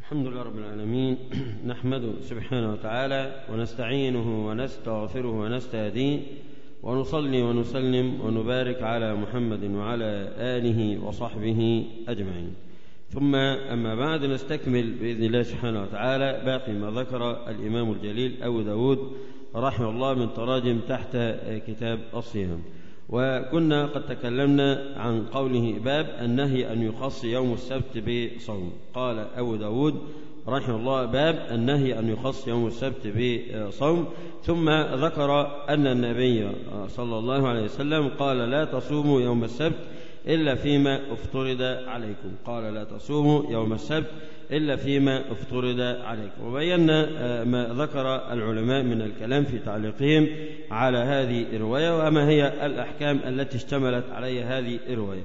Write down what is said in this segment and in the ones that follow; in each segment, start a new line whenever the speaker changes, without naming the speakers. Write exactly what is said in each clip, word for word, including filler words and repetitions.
الحمد لله رب العالمين. نحمده سبحانه وتعالى ونستعينه ونستغفره ونستهديه ونصلي ونسلم ونبارك على محمد وعلى آله وصحبه أجمعين. ثم أما بعد، نستكمل بإذن الله سبحانه وتعالى باقي ما ذكر الإمام الجليل أبو داود رحمه الله من تراجم تحت كتاب الصيام. وكنا قد تكلمنا عن قوله باب النهي أن يخص يوم السبت بصوم. قال أبو داود رحمه الله باب النهي أن يخص يوم السبت بصوم، ثم ذكر أن النبي صلى الله عليه وسلم قال لا تصوموا يوم السبت إلا فيما افترض عليكم. قال لا تصوموا يوم السبت إلا فيما افترض عليكم. وبينا ما ذكر العلماء من الكلام في تعليقهم على هذه الرواية وما هي الأحكام التي اشتملت عليها هذه الرواية.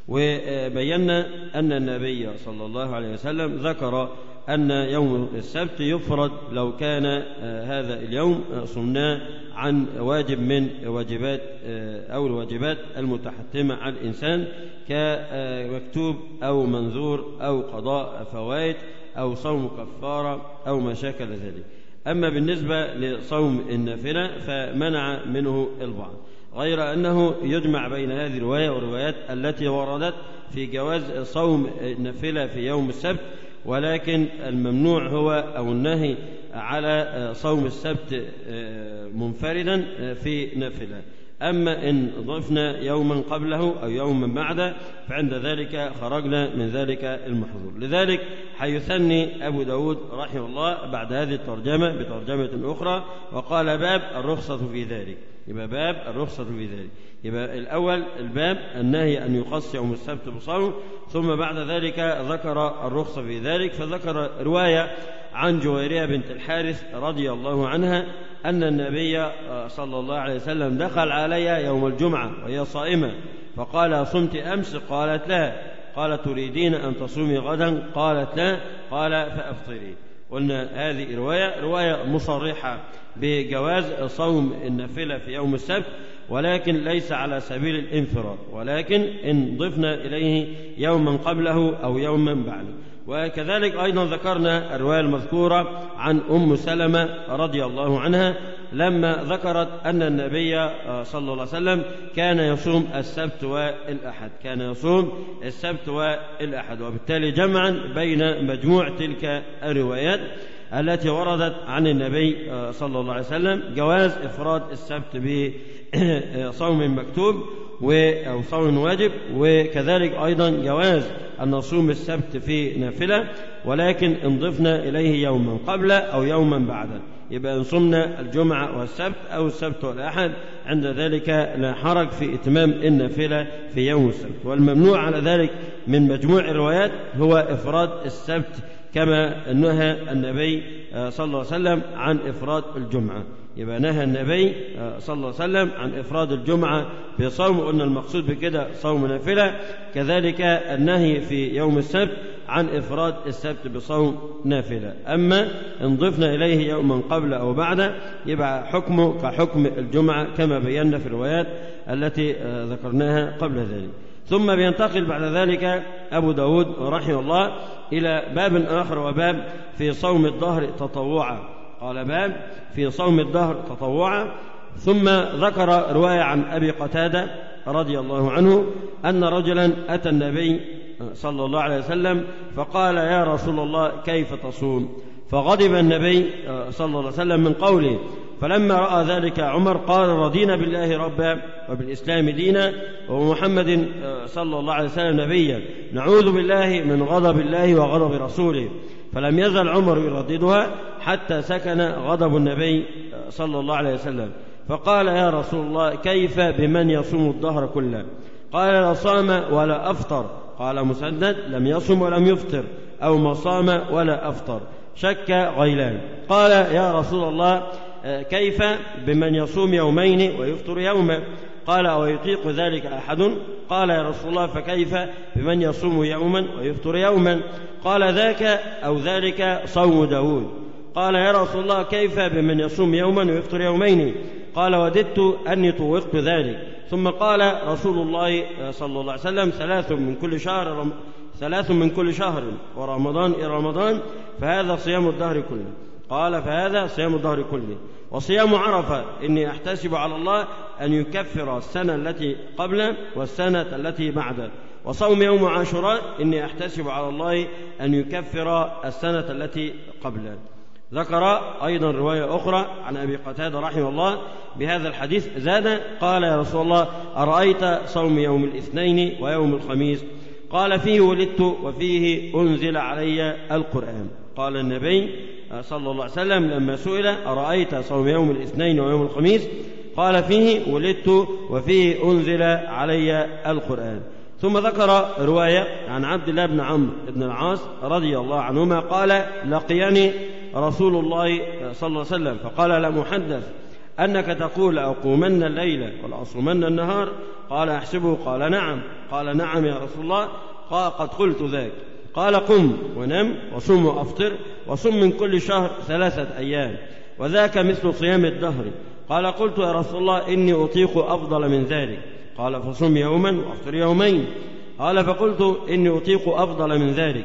وبينا أن النبي صلى الله عليه وسلم ذكر أن يوم السبت يفرض لو كان هذا اليوم صمناه عن واجب من واجبات أو الواجبات المتحتمة على الإنسان كمكتوب أو منذور أو قضاء فوائد أو صوم كفارة أو ما شاكل ذلك. أما بالنسبة لصوم النافلة فمنع منه البعض، غير أنه يجمع بين هذه الرواية والروايات التي وردت في جواز صوم النافلة في يوم السبت، ولكن الممنوع هو أو النهي على صوم السبت منفردا في نافلة. أما إن ضفنا يوما قبله أو يوما بعده فعند ذلك خرجنا من ذلك المحظور. لذلك حيثني أبو داود رحمه الله بعد هذه الترجمة بترجمة أخرى وقال باب الرخصة في ذلك. يبقى باب الرخصة في ذلك. يبقى الأول الباب النهي أن يخص يوم السبت بصوم، ثم بعد ذلك ذكر الرخصة في ذلك، فذكر رواية عن جويرية بنت الحارث رضي الله عنها أن النبي صلى الله عليه وسلم دخل عليها يوم الجمعة وهي صائمة فقال صمت أمس؟ قالت لا. قال تريدين أن تصومي غدا؟ قالت لا. قال فأفطري. قلنا هذه رواية رواية مصرحة بجواز صوم النافلة في يوم السبت، ولكن ليس على سبيل الانفراد، ولكن إن ضفنا إليه يوما قبله أو يوما بعده. وكذلك أيضا ذكرنا الرواية المذكورة عن أم سلمة رضي الله عنها لما ذكرت أن النبي صلى الله عليه وسلم كان يصوم السبت والأحد كان يصوم السبت والأحد وبالتالي جمعا بين مجموع تلك الروايات التي وردت عن النبي صلى الله عليه وسلم جواز إفراد السبت بصوم مكتوب أو صوم واجب، وكذلك أيضا جواز أن نصوم السبت في نافلة، ولكن إن ضفنا إليه يوما قبل أو يوما بعده يبقى إن صمنا الجمعة والسبت أو السبت والأحد عند ذلك لا حرج في إتمام النافلة في يوم السبت. والممنوع على ذلك من مجموع الروايات هو إفراد السبت كما نهى النبي صلى الله عليه وسلم عن إفراد الجمعة. يبقى نهى النبي صلى الله عليه وسلم عن إفراد الجمعة بصوم، قلنا المقصود بكده صوم نافلة. كذلك النهي في يوم السبت عن إفراد السبت بصوم نافلة. أما إن ضفنا إليه يوما قبل أو بعد يبقى حكمه كحكم الجمعة كما بينا في الروايات التي ذكرناها قبل ذلك. ثم بينتقل بعد ذلك أبو داود رحمه الله إلى باب آخر وباب في صوم الظهر تطوعا. قال باب في صوم الظهر تطوعا. ثم ذكر رواية عن أبي قتادة رضي الله عنه أن رجلا أتى النبي صلى الله عليه وسلم فقال يا رسول الله كيف تصوم؟ فغضب النبي صلى الله عليه وسلم من قوله، فلما رأى ذلك عمر قال رضينا بالله ربا وبالإسلام دينا ومحمد صلى الله عليه وسلم نبيا نعوذ بالله من غضب الله وغضب رسوله. فلم يزل عمر يرددها حتى سكن غضب النبي صلى الله عليه وسلم. فقال يا رسول الله كيف بمن يصوم الظهر كله؟ قال لا صام ولا أفطر. قال مسدد لم يصم ولم يفطر أو ما صام ولا أفطر. شك غيلان. قال يا رسول الله كيف بمن يصوم يومين ويفطر يوما؟ قال أو يطيق ذلك أحد؟ قال يا رسول الله فكيف بمن يصوم يوما ويفطر يوما؟ قال ذاك أو ذلك صوم داود. قال يا رسول الله كيف بمن يصوم يوما ويفطر يومين؟ قال وددت أني طوقت ذلك ثم قال رسول الله صلى الله عليه وسلم ثلاث من كل شهر ثلاث من كل شهر ورمضان إلى رمضان فهذا صيام الدهر كله. قال فهذا صيام الدهر كله. وصيام عرفة إني أحتسب على الله أن يكفر السنة التي قبله والسنة التي بعده. وصوم يوم عاشوراء إني أحتسب على الله أن يكفر السنة التي قبله. ذكر أيضا رواية أخرى عن أبي قتادة رحمه الله بهذا الحديث زاد قال يا رسول الله أرأيت صوم يوم الاثنين ويوم الخميس؟ قال فيه ولدت وفيه أنزل علي القرآن. قال النبي صلى الله عليه وسلم لما سئل أرأيت صوم يوم الاثنين ويوم الخميس؟ قال فيه ولدت وفيه أنزل علي القرآن. ثم ذكر رواية عن عبد الله بن عمرو بن العاص رضي الله عنهما قال لقيني رسول الله صلى الله عليه وسلم فقال لم أحدث أنك تقول أقومن الليل والأصومن النهار؟ قال أحسبه. قال نعم. قال نعم يا رسول الله. قال قد قلت ذاك. قال قم ونم وصم وأفطر وصم من كل شهر ثلاثة أيام وذاك مثل صيام الدهر. قال قلت يا رسول الله إني أطيق أفضل من ذلك. قال فصم يوما وأفطر يومين. قال فقلت إني أطيق أفضل من ذلك.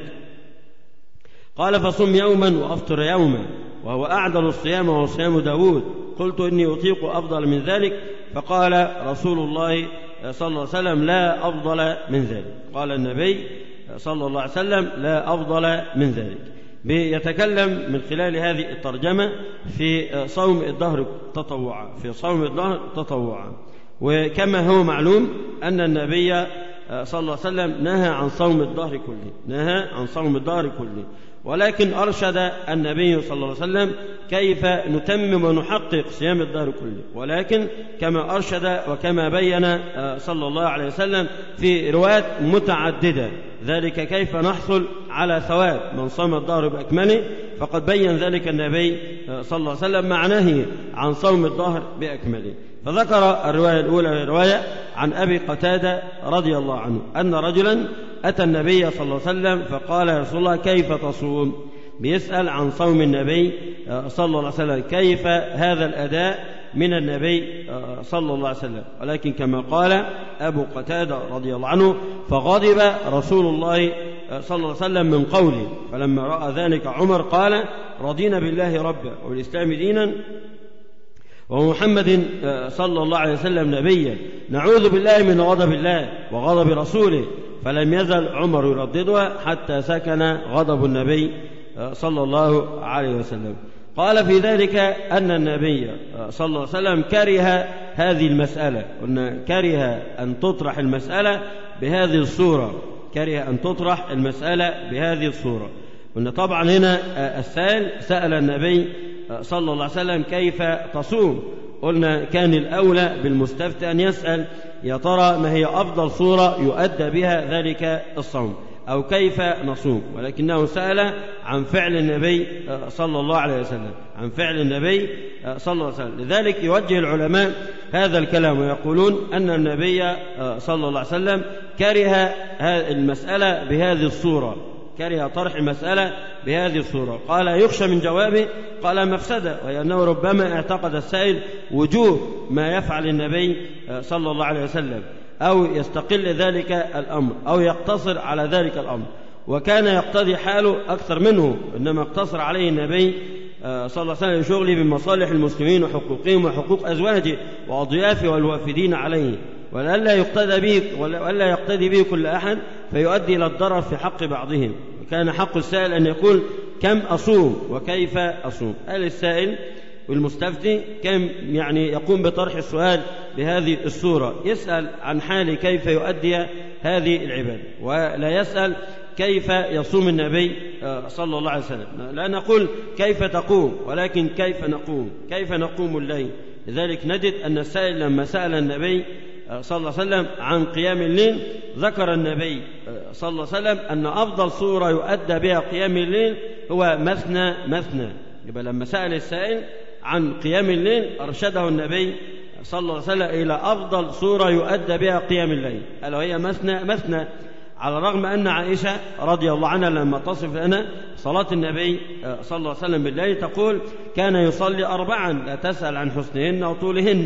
قال فصم يوما وأفطر يوما وهو أعدل الصيام وهو صيام داود. قلت إني أطيق أفضل من ذلك. فقال رسول الله صلى الله عليه وسلم لا أفضل من ذلك. قال النبي صلى الله عليه وسلم لا أفضل من ذلك. بيتكلم من خلال هذه الترجمة في صوم الدهر تطوعا في صوم الدهر تطوعا وكما هو معلوم أن النبي صلى الله عليه وسلم نهى عن صوم الدهر كله نهى عن صوم الدهر كله ولكن أرشد النبي صلى الله عليه وسلم كيف نتمم ونحقق صيام الدهر كله. ولكن كما أرشد وكما بين صلى الله عليه وسلم في روايات متعددة ذلك كيف نحصل على ثواب من صام الدهر بأكمله فقد بين ذلك النبي صلى الله عليه وسلم مع نهيه عن صوم الدهر بأكمله. فذكر الرواية الأولى رواية عن أبي قتادة رضي الله عنه أن رجلا أتى النبي صلى الله عليه وسلم فقال يا رسول الله كيف تصوم؟ بيسأل عن صوم النبي صلى الله عليه وسلم كيف هذا الأداء من النبي صلى الله عليه وسلم. ولكن كما قال أبو قتادة رضي الله عنه فغضب رسول الله صلى الله عليه وسلم من قوله فلما رأى ذلك عمر قال رضينا بالله ربا وبالإسلام دينا ومحمد صلى الله عليه وسلم نبيا نعوذ بالله من غضب الله وغضب رسوله. فلم يزل عمر يرددها حتى سكن غضب النبي صلى الله عليه وسلم. قال في ذلك أن النبي صلى الله عليه وسلم كره هذه المسألة قلنا كره أن تطرح المسألة بهذه الصورة كره أن تطرح المسألة بهذه الصورة. قلنا طبعا هنا السائل سأل النبي صلى الله عليه وسلم كيف تصوم؟ قلنا كان الأولى بالمستفتي أن يسأل يا ترى ما هي أفضل صورة يؤدى بها ذلك الصوم أو كيف نصوم ولكنه سأل عن فعل النبي صلى الله عليه وسلم عن فعل النبي صلى الله عليه وسلم. لذلك يوجه العلماء هذا الكلام ويقولون أن النبي صلى الله عليه وسلم كره المسألة بهذه الصورة كره طرح المسألة بهذه الصورة. قال يخشى من جوابه قال مفسدة وهي أنه ربما اعتقد السائل وجوه ما يفعل النبي صلى الله عليه وسلم أو يستقل ذلك الأمر أو يقتصر على ذلك الأمر وكان يقتضي حاله أكثر منه إنما اقتصر عليه النبي صلى الله عليه وسلم شغله بمصالح المسلمين وحقوقهم وحقوق أزواجه وأضيافه والوافدين عليه ولا يقتدي به ولا يقتدي به كل أحد فيؤدي إلى الضرر في حق بعضهم. كان حق السائل أن يقول كم أصوم وكيف أصوم. قال السائل والمستفتي كم يعني يقوم بطرح السؤال بهذه الصورة يسأل عن حال كيف يؤدي هذه العبادة ولا يسأل كيف يصوم النبي صلى الله عليه وسلم. لا نقول كيف تقوم ولكن كيف نقوم كيف نقوم الليل. لذلك نجد أن السائل لما سأل النبي صلى الله عليه وسلم عن قيام الليل ذكر النبي صلى الله عليه وسلم أن أفضل صورة يؤدى بها قيام الليل هو مثنى مثنى. يبقى لما سأل السائل عن قيام الليل أرشده النبي صلى الله عليه وسلم إلى أفضل صورة يؤدى بها قيام الليل ألا وهي مثنى مثنى. على الرغم أن عائشة رضي الله عنها لما تصف لنا صلاة النبي صلى الله عليه وسلم بالليل تقول كان يصلي أربعا لا تسأل عن حسنهن وطولهن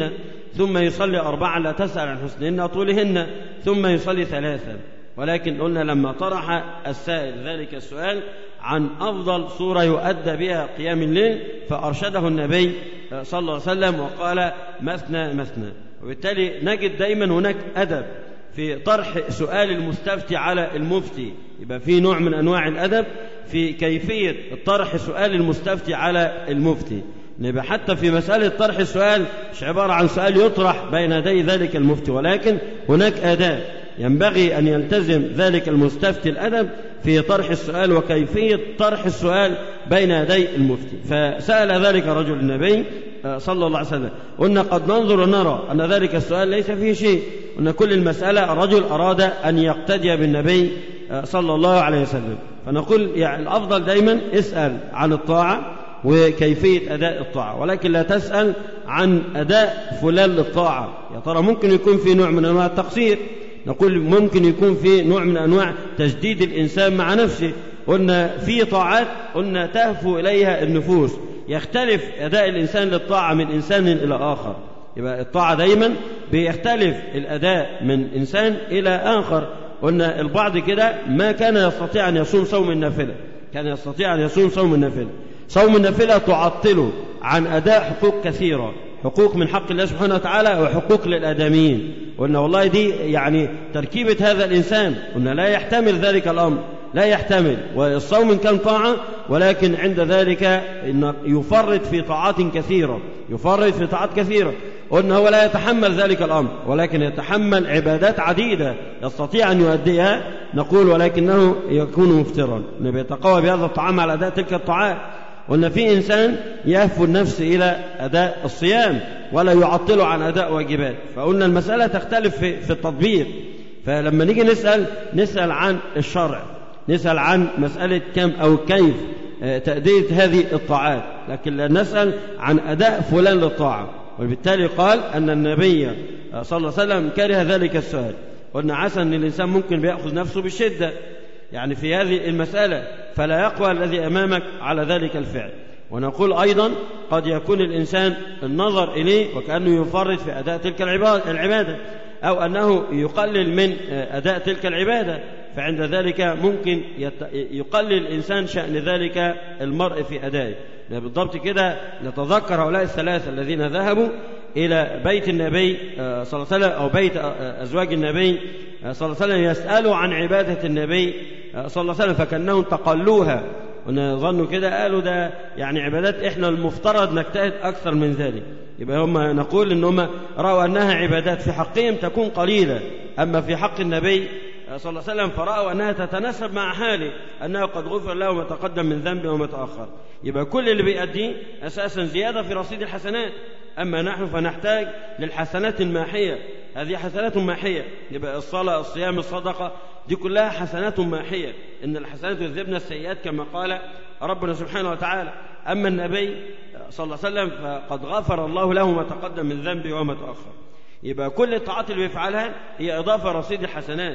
ثم يصلي أربعا لا تسأل عن حسنهن وطولهن، ثم يصلي ثلاثا. ولكن قلنا لما طرح السائل ذلك السؤال عن أفضل صورة يؤدى بها قيام الليل فأرشده النبي صلى الله عليه وسلم وقال مثنى مثنى. وبالتالي نجد دايما هناك أدب في طرح سؤال المستفتي على المفتي، يبقى في نوع من أنواع الأدب في كيفية طرح سؤال المستفتي على المفتي. يبقى حتى في مسألة طرح السؤال مش عبارة عن سؤال يطرح بين يدي ذلك المفتي، ولكن هناك آداب ينبغي أن يلتزم ذلك المستفتي الأدب في طرح السؤال وكيفية طرح السؤال بين يدي المفتي. فسأل ذلك رجل النبي صلى الله عليه وسلم، قلنا قد ننظر ونرى أن ذلك السؤال ليس فيه شيء، قلنا كل المسألة الرجل أراد أن يقتدي بالنبي صلى الله عليه وسلم. فنقول يعني الأفضل دايما اسأل عن الطاعة وكيفية أداء الطاعة، ولكن لا تسأل عن أداء فلان للطاعة. يا ترى ممكن يكون في نوع من أنواع التقصير، نقول ممكن يكون في نوع من أنواع تجديد الإنسان مع نفسه. قلنا في طاعات قلنا تهفو إليها النفوس، يختلف أداء الإنسان للطاعة من إنسان إلى آخر. يبقى الطاعة دايما بيختلف الأداء من إنسان إلى آخر. قلنا البعض كده ما كان يستطيع أن يصوم صوم النافلة، كان يستطيع أن يصوم صوم النافلة، صوم النافلة تعطله عن أداء حقوق كثيرة، حقوق من حق الله سبحانه وتعالى وحقوق للآدميين. قلنا والله دي يعني تركيبة هذا الإنسان، قلنا لا يحتمل ذلك الأمر، لا يحتمل. والصوم كان طاعة، ولكن عند ذلك إن يفرط في طاعات كثيرة، يفرط في طاعات كثيرة. قلنا هو لا يتحمل ذلك الأمر، ولكن يتحمل عبادات عديدة يستطيع أن يؤديها، نقول ولكنه يكون مفترا، يتقوى بهذا الطعام على أداء تلك الطاعات. قلنا في إنسان يهفو النفس إلى أداء الصيام ولا يعطله عن أداء واجبات. فقلنا المسألة تختلف في, في التطبيق. فلما نيجي نسأل نسأل عن الشرع، نسأل عن مسألة كم أو كيف تأدية هذه الطاعات، لكن لا نسأل عن أداء فلان للطاعة. وبالتالي قال أن النبي صلى الله عليه وسلم كره ذلك السؤال. قلنا عسى أن الإنسان ممكن بيأخذ نفسه بالشدة يعني في هذه المسألة، فلا يقوى الذي أمامك على ذلك الفعل. ونقول أيضا قد يكون الإنسان النظر إليه وكأنه يفرط في أداء تلك العبادة، أو أنه يقلل من أداء تلك العبادة، فعند ذلك ممكن يقلل الإنسان شأن ذلك المرء في أدائه. بالضبط كده نتذكر هؤلاء الثلاثة الذين ذهبوا إلى بيت النبي صلى الله عليه وسلم أو بيت أزواج النبي صلى الله عليه وسلم يسألوا عن عبادة النبي صلى الله عليه وسلم، فكأنهم تقلوها ونظنوا كده، قالوا ده يعني عبادات إحنا المفترض نجتهد أكثر من ذلك. يبقى هم نقول إنهم رأوا أنها عبادات في حقهم تكون قليلة، أما في حق النبي صلى الله عليه وسلم فرأوا أنها تتناسب مع حاله، أنه قد غفر له ما تقدم من ذنبه وما تأخر. يبقى كل اللي بيأديه أساسا زيادة في رصيد الحسنات، أما نحن فنحتاج للحسنات الماحية، هذه حسنات ماحية. يبقى الصلاة، الصيام، الصدقة، دي كلها حسنات ماحية، إن الحسنات يذهبن السيئات كما قال ربنا سبحانه وتعالى. أما النبي صلى الله عليه وسلم فقد غفر الله له ما تقدم من ذنبه وما تأخر. يبقى كل الطاعات اللي بيفعلها هي إضافة رصيد الحسنات،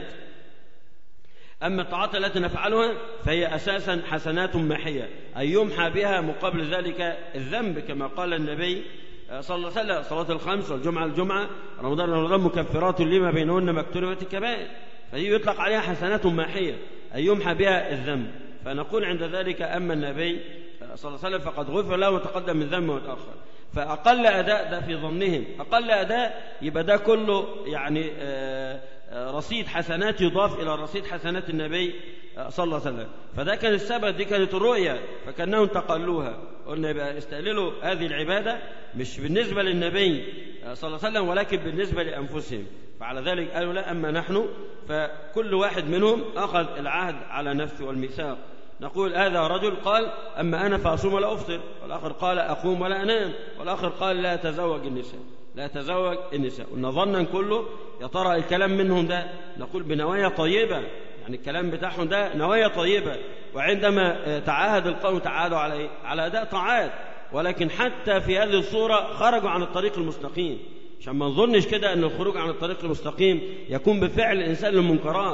أما الطاعات التي نفعلها فهي أساسا حسنات محية، أي يمحى بها مقابل ذلك الذنب، كما قال النبي صلى الله عليه وسلم: صلاة الخمس والجمعة الجمعة رمضان رمضان مكفرات لما بينهن ما اجتنبت الكبائر، فهي يطلق عليها حسنات محية أي يمحى بها الذنب. فنقول عند ذلك أما النبي صلى الله عليه وسلم فقد غفر له وتقدم من ذنبه وتأخر. فأقل أداء ده في ظنهم، أقل أداء يبقى ده كله يعني رصيد حسنات يضاف إلى رصيد حسنات النبي صلى الله عليه وسلم. فده كان السبب، دي كانت الرؤية، فكانهم تقلوها. قلنا يبقى استقللوا هذه العبادة مش بالنسبة للنبي صلى الله عليه وسلم ولكن بالنسبة لأنفسهم. فعلى ذلك قالوا لا، أما نحن فكل واحد منهم أخذ العهد على نفسه والميثاق. نقول هذا رجل قال أما أنا فأصوم ولا أفطر، والآخر قال أقوم ولا أنام، والآخر قال لا أتزوج النساء، لا أتزوج النساء. قلنا ظنا كله يا ترى الكلام منهم ده، نقول بنوايا طيبة، يعني الكلام بتاعهم ده نوايا طيبة. وعندما تعاهد القوم تعاهدوا على إيه؟ على أداء طاعات، ولكن حتى في هذه الصورة خرجوا عن الطريق المستقيم، عشان ما نظنش كده أن الخروج عن الطريق المستقيم يكون بفعل الإنسان للمنكرات.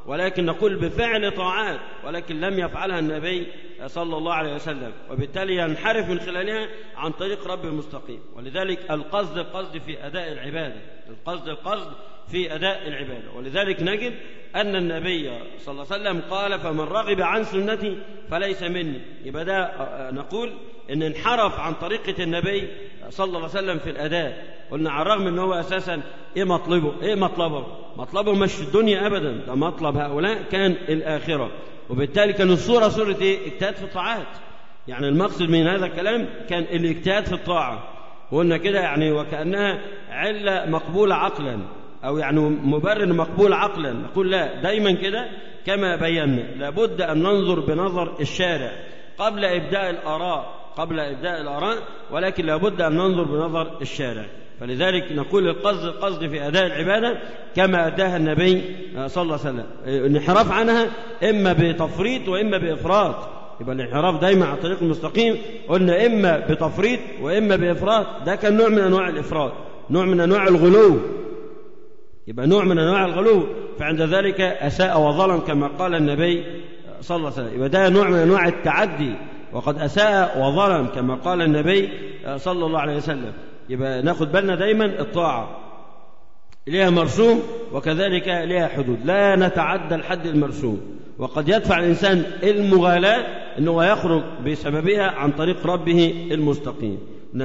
ولكن نقول بفعل طاعات ولكن لم يفعلها النبي صلى الله عليه وسلم، وبالتالي ينحرف من خلالها عن طريق رب المستقيم. ولذلك القصد القصد في أداء العبادة، القصد القصد في أداء العبادة. ولذلك نجد أن النبي صلى الله عليه وسلم قال فمن رغب عن سنتي فليس مني. يبقى ده نقول إن انحرف عن طريقة النبي صلى الله عليه وسلم في الأداء. قلنا على الرغم أنه هو أساسا إيه مطلبه؟ إيه مطلبه؟ مطلبه مش الدنيا أبدا، ده مطلب هؤلاء كان الآخرة. وبالتالي كان الصورة صورة إيه؟ اجتهاد في الطاعات. يعني المقصد من هذا الكلام كان الاجتهاد في الطاعة. وقلنا كده يعني وكأنها علة مقبولة عقلا، أو يعني مبرر مقبول عقلا. نقول لا، دايما كده كما بينا لابد أن ننظر بنظر الشارع قبل إبداء الآراء قبل إبداء الآراء ولكن لابد أن ننظر بنظر الشارع. فلذلك نقول القصد القصد في أداء العبادة كما أداها النبي صلى الله عليه وسلم. الانحراف عنها إما بتفريط وإما بإفراط. يبقى الانحراف دايما على الطريق المستقيم قلنا إما بتفريط وإما بإفراط. ده كان نوع من أنواع الإفراط، نوع من أنواع الغلو. يبقى نوع من أنواع الغلو، فعند ذلك أساء وظلم كما قال النبي صلى الله عليه وسلم. يبقى ده نوع من أنواع التعدي، وقد أساء وظلم كما قال النبي صلى الله عليه وسلم. يبقى ناخد بالنا دايما الطاعة لها مرسوم وكذلك لها حدود، لا نتعدى الحد المرسوم. وقد يدفع الإنسان المغالاة أنه يخرج بسببها عن طريق ربه المستقيم.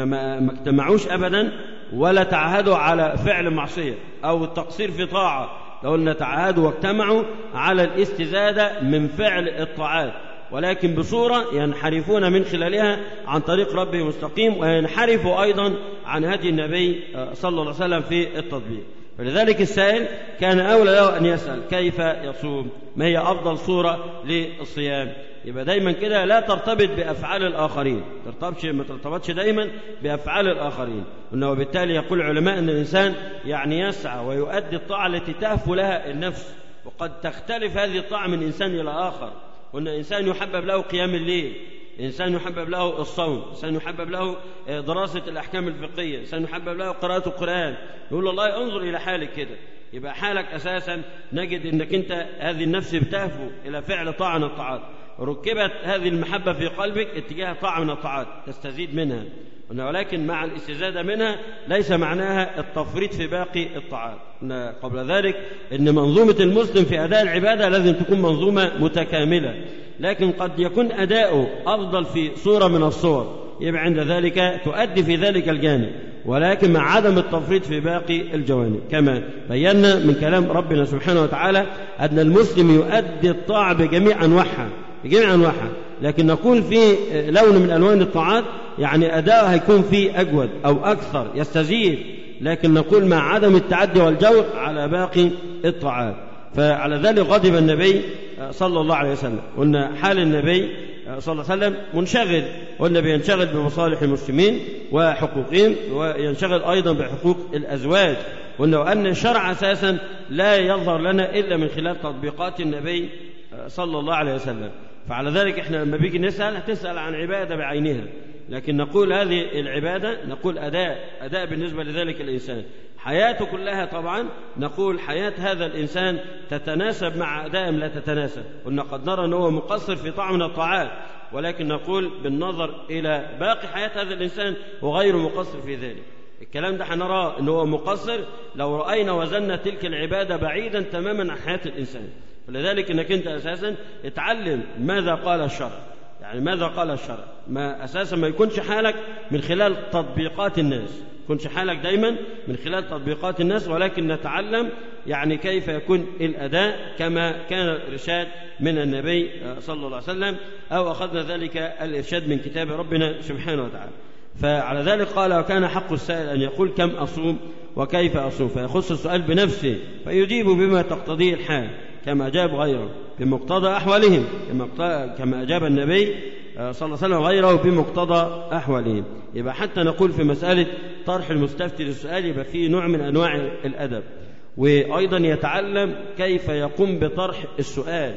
ما اجتمعوش أبدا ولا تعهدوا على فعل معصية أو التقصير في طاعة، لو أن تعهدوا واجتمعوا على الاستزادة من فعل الطاعات، ولكن بصورة ينحرفون من خلالها عن طريق ربه المستقيم، وينحرفوا أيضا عن هدي النبي صلى الله عليه وسلم في التطبيق. فلذلك السائل كان أولى له أن يسأل كيف يصوم، ما هي أفضل صورة للصيام. يبقى دايما كده لا ترتبط بأفعال الآخرين، ترتبطش ما ترتبطش دايما بأفعال الآخرين. وبالتالي يقول العلماء أن الإنسان يعني يسعى ويؤدي الطاعة التي تهفو لها النفس، وقد تختلف هذه الطاعة من إنسان إلى آخر. وأن إنسان يحبب له قيام الليل، إنسان يحبب له الصوم، إنسان يحبب له دراسة الأحكام الفقهية، إنسان يحبب له قراءة القرآن. يقول الله انظر إلى حالك كده. يبقى حالك أساسا نجد أنك أنت هذه النفس بتهفو إلى فعل طاعة من الطاعات، ركبت هذه المحبة في قلبك اتجاه طاعة من الطاعات تستزيد منها، ولكن مع الاستزادة منها ليس معناها التفريط في باقي الطاعات. قبل ذلك أن منظومة المسلم في أداء العبادة لازم تكون منظومة متكاملة، لكن قد يكون أداؤه أفضل في صورة من الصور، يبقى عند ذلك تؤدي في ذلك الجانب، ولكن مع عدم التفريط في باقي الجوانب. كما بينا من كلام ربنا سبحانه وتعالى أن المسلم يؤدي الطاعة بجميع أنواعها بجميع أنواعها لكن نقول في لون من ألوان الطاعات يعني أداء هيكون فيه أجود أو أكثر يستزيد، لكن نقول مع عدم التعدي والجور على باقي الطاعات. فعلى ذلك غضب النبي صلى الله عليه وسلم. قلنا حال النبي صلى الله عليه وسلم منشغل، والنبي ينشغل بمصالح المسلمين وحقوقهم، وينشغل أيضا بحقوق الأزواج. قلنا أن الشرع أساسا لا يظهر لنا إلا من خلال تطبيقات النبي صلى الله عليه وسلم. فعلى ذلك احنا لما بيجي نسأل هتسأل عن عبادة بعينها، لكن نقول هذه العبادة نقول أداء أداء بالنسبة لذلك الإنسان حياته كلها. طبعا نقول حياة هذا الإنسان تتناسب مع أداء لا تتناسب. قلنا قد نرى أنه مقصر في طاعة من الطاعات، ولكن نقول بالنظر إلى باقي حياة هذا الإنسان وغير مقصر في ذلك. الكلام ده هنراه أنه مقصر لو رأينا وزننا تلك العبادة بعيدا تماما عن حياة الإنسان. فلذلك أنك أنت أساسا اتعلم ماذا قال الشرع، يعني ماذا قال الشرع، ما أساسا ما يكونش حالك من خلال تطبيقات الناس، يكونش حالك دايما من خلال تطبيقات الناس، ولكن نتعلم يعني كيف يكون الأداء كما كان الإرشاد من النبي صلى الله عليه وسلم، أو أخذنا ذلك الإرشاد من كتاب ربنا سبحانه وتعالى. فعلى ذلك قال وكان حق السائل أن يقول كم أصوم وكيف أصوم، فيخص السؤال بنفسه فيجيب بما تقتضيه الحال كما أجاب غيره بمقتضى أحوالهم، كما أجاب النبي صلى الله عليه وسلم غيره بمقتضى أحوالهم. يبقى حتى نقول في مسألة طرح المستفتي للسؤال يبقى فيه نوع من أنواع الأدب، وأيضا يتعلم كيف يقوم بطرح السؤال.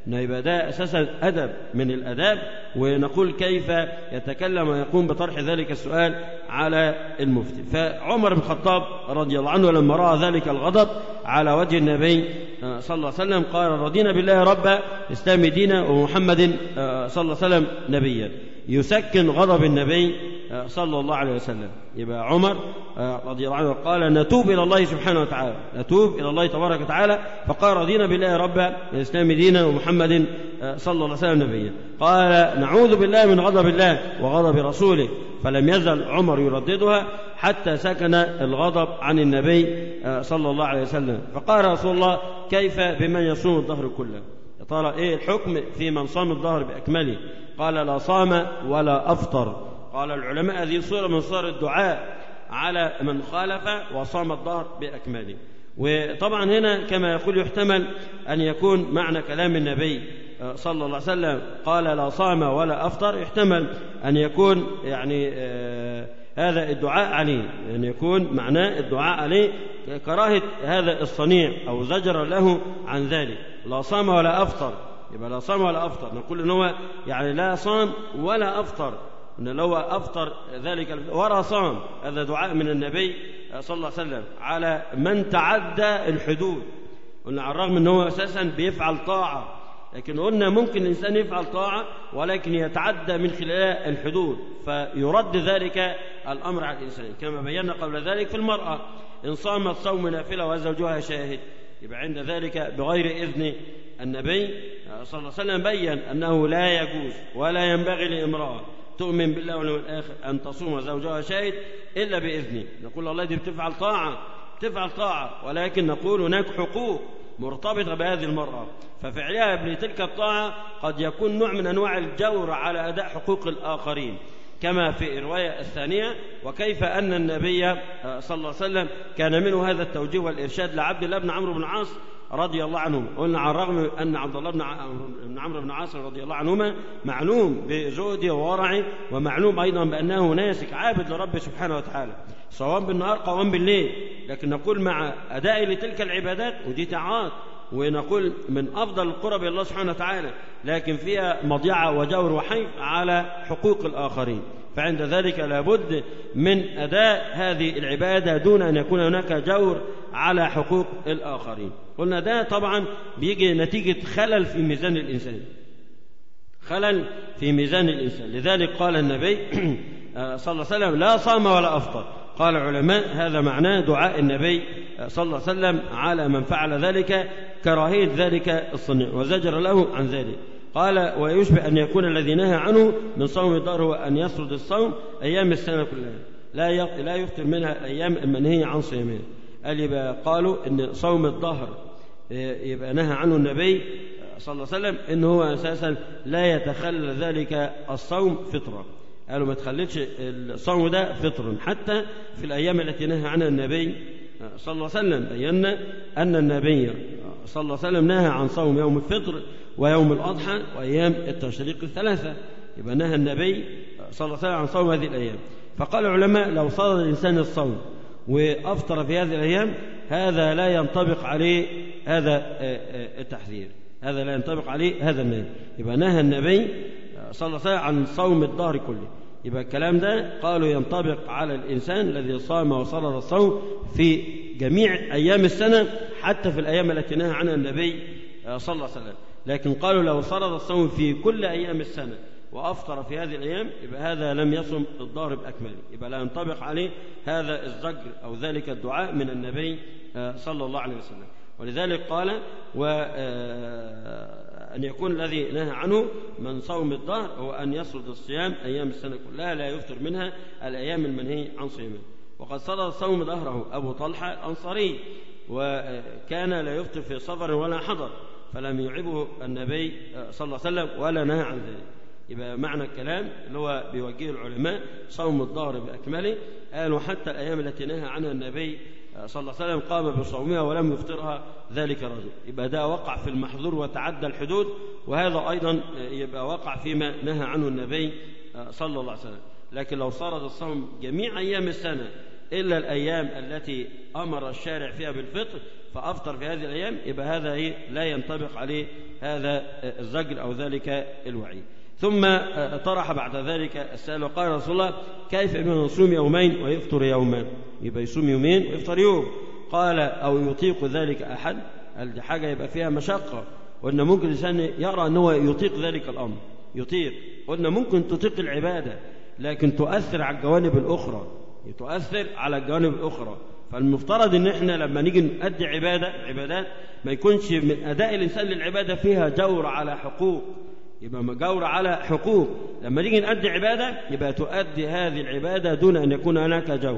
إنه يبقى ده أساسا أدب من الأداب، ونقول كيف يتكلم ويقوم بطرح ذلك السؤال على المفتي. فعمر بن الخطاب رضي الله عنه لما رأى ذلك الغضب على وجه النبي صلى الله عليه وسلم قال: رضينا بالله ربا، الإسلام دينا، ومحمد صلى الله عليه وسلم نبيا، يسكن غضب النبي صلى الله عليه وسلم. يبقى عمر رضي الله عنه قال: نتوب إلى الله سبحانه وتعالى، نتوب إلى الله تبارك وتعالى، فقال: رضينا بالله ربا، الإسلام دينا، ومحمد صلى الله عليه وسلم نبيا. قال: نعوذ بالله من غضب الله وغضب رسوله. فلم يزل عمر يرددها حتى سكن الغضب عن النبي صلى الله عليه وسلم. فقال رسول الله: كيف بمن يصوم الظهر كله؟ يا ترى ايه الحكم في من صام الظهر باكمله؟ قال: لا صام ولا افطر. قال العلماء: هذه صورة من صور الدعاء على من خالف وصام الظهر باكمله. وطبعا هنا كما يقول يحتمل أن يكون معنى كلام النبي صلى الله عليه وسلم قال: لا صام ولا أفطر، يحتمل أن يكون يعني آه هذا الدعاء عليه، أن يعني يكون معناه الدعاء عليه كراهة هذا الصنيع أو زجر له عن ذلك. لا صام ولا أفطر، يبقى لا صام ولا أفطر، نقول إن هو يعني لا صام ولا أفطر، إن لو أفطر ذلك ولا صام، هذا دعاء من النبي صلى الله عليه وسلم على من تعدى الحدود. قلنا على الرغم أنه أساسا بيفعل طاعة، لكن قلنا ممكن الإنسان يفعل طاعة ولكن يتعدى من خلال الحدود، فيرد ذلك الأمر على الإنسان، كما بينا قبل ذلك في المرأة إن صامت صوم نافلة وزوجها شاهد، يبقى عند ذلك بغير إذن النبي صلى الله عليه وسلم بيّن أنه لا يجوز ولا ينبغي لامرأة تؤمن بالله واليوم الآخر أن تصوم زوجها شاهد إلا بإذنه. نقول الله دي بتفعل طاعة، بتفعل طاعة، ولكن نقول هناك حقوق مرتبطة بهذه المرأة، ففعلها بتلك الطاعة قد يكون نوع من أنواع الجور على أداء حقوق الآخرين، كما في الرواية الثانية: وكيف أن النبي صلى الله عليه وسلم كان منه هذا التوجيه والإرشاد لعبد الله بن عمرو بن العاص رضي الله عنه. قلنا على الرغم أن عبد الله بن عمرو بن العاص رضي الله عنهما معلوم بزهده وورعه، ومعلوم أيضا بأنه ناسك عابد لرب سبحانه وتعالى، صوام بالنهار قوام بالليل، لكن نقول مع أداء لتلك العبادات ودي طاعات، ونقول من أفضل القرب إلى الله سبحانه وتعالى، لكن فيها مضيعة وجور وحيف على حقوق الآخرين، فعند ذلك لابد من أداء هذه العبادة دون أن يكون هناك جور على حقوق الآخرين. قلنا ده طبعا بيجي نتيجة خلل في ميزان الإنسان، خلل في ميزان الإنسان. لذلك قال النبي صلى الله عليه وسلم: لا صام ولا أفطر. قال العلماء: هذا معناه دعاء النبي صلى الله عليه وسلم على من فعل ذلك كراهية ذلك الصنيع وزجر له عن ذلك. قال: ويشبه أن يكون الذي نهى عنه من صوم الدهر هو أن يسرد الصوم أيام السنة كلها، لا لا يفطر منها الأيام المنهية عن صيامها. قال يبقى قالوا إن صوم الدهر يبقى نهى عنه النبي صلى الله عليه وسلم إنه هو أساسا لا يتخلى ذلك الصوم فطرة، قالوا ما تخليش الصوم ده فطرا حتى في الأيام التي نهى عنها النبي صلى الله عليه وسلم. بينا أن النبي صلى الله عليه وسلم نهى عن صوم يوم الفطر ويوم الأضحى وأيام التشريق الثلاثة، يبقى نهى النبي صلى الله عليه وسلم عن صوم هذه الأيام. فقال العلماء: لو صاد الإنسان الصوم وأفطر في هذه الأيام هذا لا ينطبق عليه هذا التحذير، هذا لا ينطبق عليه هذا النهي، يبقى نهى النبي صلى الله عليه وسلم عن صوم الدهر كله. يبقى الكلام ده قالوا ينطبق على الإنسان الذي صام وصلى الصوم في جميع أيام السنة حتى في الأيام التي نهى عنها النبي صلى الله عليه وسلم. لكن قالوا لو صلى الصوم في كل أيام السنة وأفطر في هذه الأيام يبقى هذا لم يصم الدهر بأكمله، يبقى لا ينطبق عليه هذا الزجر أو ذلك الدعاء من النبي صلى الله عليه وسلم. ولذلك قال: وأن يكون الذي نهى عنه من صوم الدهر هو أن يسرد الصيام أيام السنة كلها لا يفطر منها الأيام المنهي عن صيامها. وقد صدر صوم دهره أبو طلحة الأنصاري، وكان لا يفطر في سفر ولا حضر، فلم يعبه النبي صلى الله عليه وسلم ولا نهى عن ذلك. يبقى معنى الكلام اللي هو بيوجه العلماء صوم الدهر بأكمله، قالوا حتى الأيام التي نهى عنها النبي صلى الله عليه وسلم قام بصومها ولم يفطرها ذلك الرجل، يبقى ده وقع في المحظور وتعدى الحدود، وهذا أيضا يبقى وقع فيما نهى عنه النبي صلى الله عليه وسلم. لكن لو صارت الصوم جميع أيام السنة إلا الأيام التي أمر الشارع فيها بالفطر فأفطر في هذه الأيام، يبقى هذا إيه لا ينطبق عليه هذا الزجر أو ذلك الوعيد. ثم طرح بعد ذلك السائل وقال رسول الله كيف بمن يصوم يومين ويفطر يوما؟ يبقى يصوم يومين ويفطر يوم. قال أو يطيق ذلك أحد؟ دي حاجة يبقى فيها مشقة، وإن ممكن الإنسان يرى أنه يطيق ذلك الأمر. يطيق، قلنا ممكن تطيق العبادة لكن تؤثر على الجوانب الأخرى، تؤثر على الجوانب الأخرى. فالمفترض ان احنا لما نيجي نؤدي عباده عبادات ما يكونش من اداء الانسان للعباده فيها جور على حقوق، يبقى جور على حقوق. لما نيجي نؤدي عباده يبقى تؤدي هذه العباده دون ان يكون هناك جور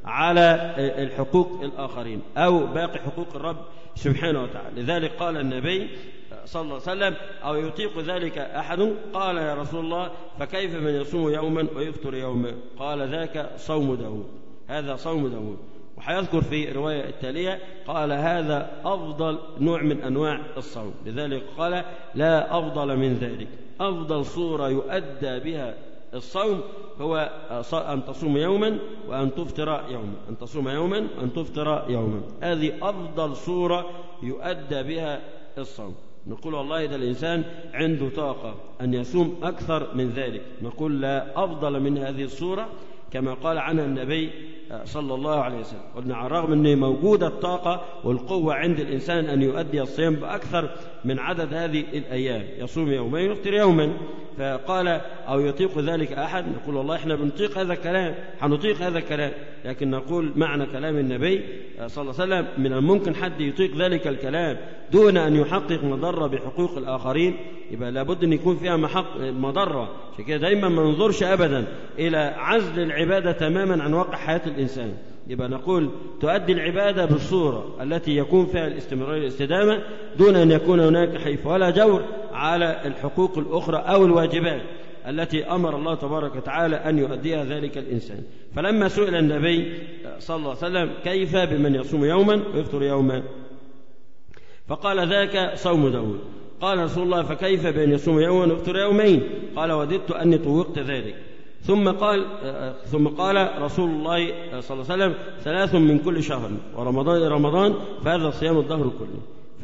على الحقوق الاخرين او باقي حقوق الرب سبحانه وتعالى. لذلك قال النبي صلى الله عليه وسلم أو يطيق ذلك أحد؟ قال يا رسول الله فكيف من يصوم يوما ويفطر يوما؟ قال ذاك صوم داود، هذا صوم داود. وحيذكر في الرواية التالية قال هذا أفضل نوع من أنواع الصوم. لذلك قال لا أفضل من ذلك، أفضل صورة يؤدى بها الصوم هو أن تصوم يوما وأن تفطر يوما، أن تصوم يوما وأن تفطر يوما، هذه أفضل صورة يؤدى بها الصوم. نقول والله إذا الإنسان عنده طاقة أن يصوم أكثر من ذلك، نقول لا أفضل من هذه الصورة كما قال عنها النبي صلى الله عليه وسلم. قلنا على الرغم أن موجودة الطاقة والقوة عند الإنسان أن يؤدي الصيام بأكثر من عدد هذه الأيام، يصوم يومين ويفطر يوما. فقال أو يطيق ذلك أحد؟ نقول والله إحنا بنطيق هذا الكلام، هنطيق هذا الكلام، لكن نقول معنى كلام النبي صلى الله عليه وسلم من الممكن حد يطيق ذلك الكلام دون أن يحقق مضرة بحقوق الآخرين، يبقى لابد أن يكون فيها محق مضرة. عشان كده دايما ما ننظرش أبدا إلى عزل العبادة تماما عن واقع حياة الإنسان، يبقى نقول تؤدي العبادة بالصورة التي يكون فيها الاستمرارية والاستدامة دون أن يكون هناك حيف ولا جور على الحقوق الأخرى أو الواجبات التي أمر الله تبارك وتعالى أن يؤديها ذلك الإنسان. فلما سئل النبي صلى الله عليه وسلم كيف بمن يصوم يوما ويفطر يوما؟ فقال ذاك صوم داود. قال رسول الله فكيف بمن يصوم يوما ويفطر يومين؟ قال وددت أني طوقت ذلك. ثم قال ثم قال رسول الله صلى الله عليه وسلم ثلاث من كل شهر ورمضان إلى رمضان فهذا صيام الدهر كله.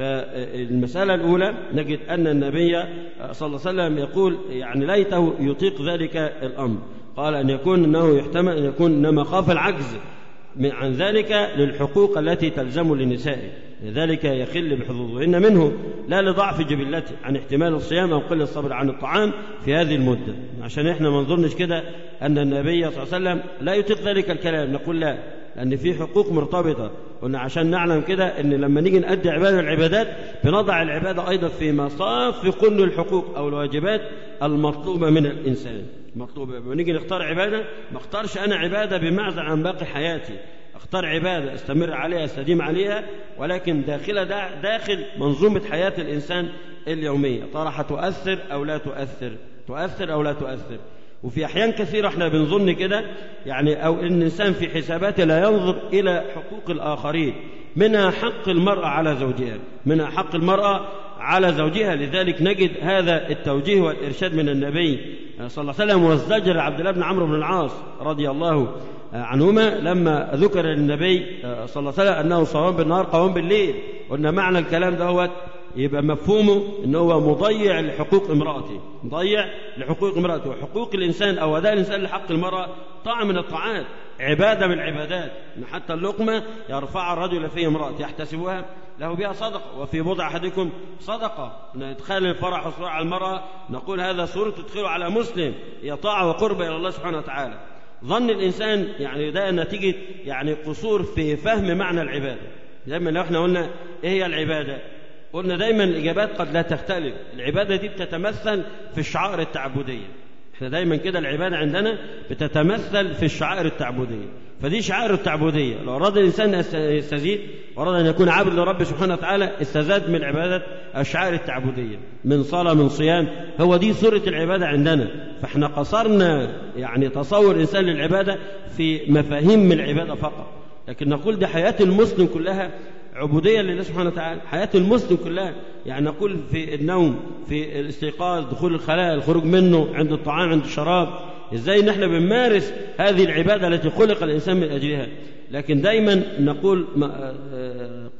فالمسألة الأولى نجد أن النبي صلى الله عليه وسلم يقول يعني ليته يطيق ذلك الأمر، قال أن يكون أنه يحتمل أن يكون إنما خاف العجز عن ذلك للحقوق التي تلزم للنساء، لذلك يخل بحظوظهن منه لا لضعف جبلته عن احتمال الصيام أو قلة الصبر عن الطعام في هذه المدة. عشان إحنا ما نظنش كده أن النبي صلى الله عليه وسلم لا يطيق ذلك الكلام، نقول لا، لأن في حقوق مرتبطة. قلنا عشان نعلم كده أن لما نيجي نؤدي عبادة العبادات بنضع العبادة أيضا في مصاف كل الحقوق أو الواجبات المطلوبة من الإنسان مطلوبة. لما نيجي نختار عبادة ما اختارش أنا عبادة بمعزل عن باقي حياتي، اختار عبادة استمر عليها استديم عليها، ولكن داخل داخل منظومة حياة الإنسان اليومية، طرح تؤثر أو لا تؤثر، تؤثر أو لا تؤثر. وفي أحيان كثيرة احنا بنظن كده يعني أو إن الإنسان في حساباته لا ينظر إلى حقوق الآخرين، منها حق المرأة على زوجها، منها حق المرأة على زوجها. لذلك نجد هذا التوجيه والإرشاد من النبي صلى الله عليه وسلم والزجر عبد الله بن عمرو بن العاص رضي الله عنهما لما ذكر للنبي صلى الله عليه وسلم أنه صوام بالنهار قوام بالليل. قلنا معنى الكلام ده يبقى مفهومه أنه هو مضيع لحقوق امرأته، مضيع لحقوق امرأته. وحقوق الإنسان أو أداء الإنسان لحق المرأة طاعة من الطاعات، عبادة من العبادات، حتى اللقمة يرفع الرجل في امرأة يحتسبها له بها صدقة، وفي بضع أحدكم صدقة. ندخل الفرح والسرور على المرأة نقول هذا سرور تدخله على مسلم، هي طاعة وقرب إلى الله سبحانه وتعالى. ظن الإنسان يعني ده نتيجة يعني قصور في فهم معنى العبادة. دايما لو احنا قلنا ايه هي العبادة، قلنا دايما الإجابات قد لا تختلف. العبادة دي بتتمثل في الشعائر التعبدية، احنا دايما كده العبادة عندنا بتتمثل في الشعائر التعبدية. فدي شعائر التعبدية، لو أراد الإنسان يستزيد وأراد أن يكون عبد لرب سبحانه وتعالى استزاد من العبادة الشعائر التعبدية، من صلاة من صيام، هو دي صورة العبادة عندنا. فاحنا قصرنا يعني تصور الإنسان للعبادة في مفاهيم من العبادة فقط، لكن نقول دي حياة المسلم كلها عبودية لله سبحانه وتعالى، حياة المسلم كلها. يعني نقول في النوم، في الاستيقاظ، دخول الخلاء، الخروج منه، عند الطعام، عند الشراب، ازاي نحن بنمارس هذه العبادة التي خلق الإنسان من أجلها. لكن دايما نقول